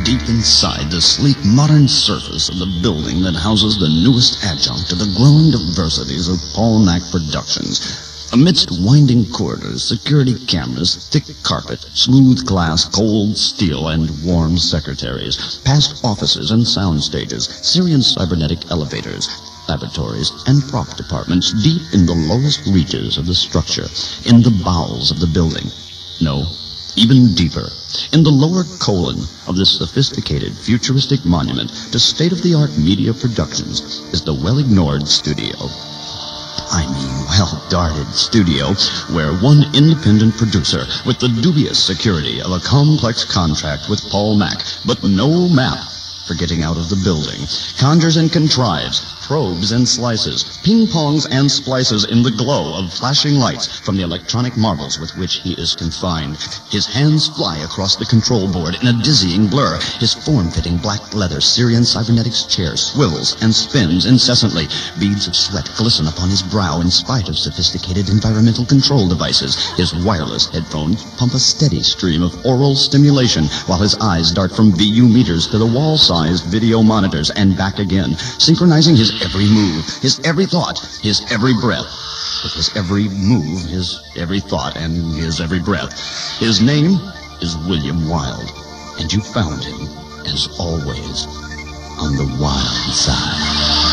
deep inside the sleek modern surface of the building that houses the newest adjunct to the growing diversities of Paul Mac Productions. Amidst winding corridors, security cameras, thick carpet, smooth glass, cold steel, and warm secretaries, past offices and sound stages, Syrian cybernetic elevators, laboratories, and prop departments deep in the lowest reaches of the structure, in the bowels of the building. No, even deeper, in the lower colon of this sophisticated, futuristic monument to state-of-the-art media productions is the well-ignored studio. I mean, well-guarded studio, where one independent producer, with the dubious security of a complex contract with Paul Mac, but no map for getting out of the building, conjures and contrives, probes and slices, ping-pongs and splices in the glow of flashing lights from the electronic marvels with which he is confined. His hands fly across the control board in a dizzying blur. His form-fitting black leather Syrian cybernetics chair swivels and spins incessantly. Beads of sweat glisten upon his brow in spite of sophisticated environmental control devices. His wireless headphones pump a steady stream of oral stimulation while his eyes dart from VU meters to the wall-sized video monitors and back again, synchronizing his every move, his every thought, his every breath. With his every move, his every thought, and his every breath. His name is William Wilde, and you found him, as always, on the wild side.